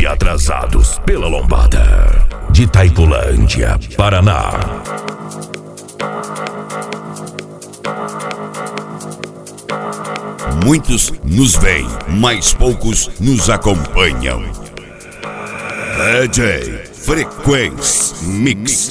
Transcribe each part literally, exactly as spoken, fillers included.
Sempre atrasados pela lombada. De Itaipulândia, Paraná. Muitos nos veem, mas poucos nos acompanham. D J Frequência Mix.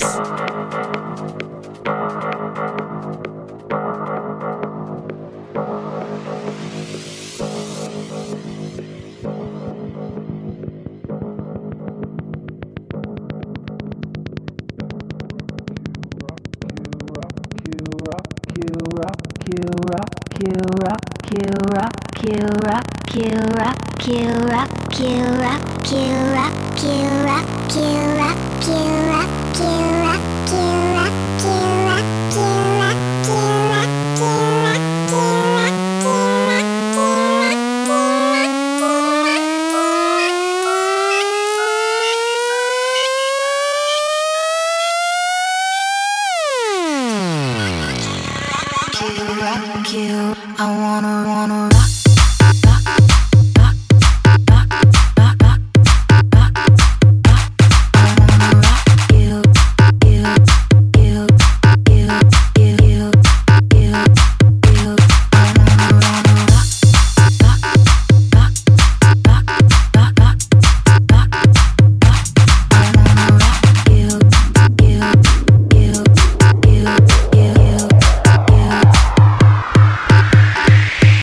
I wanna, wanna rock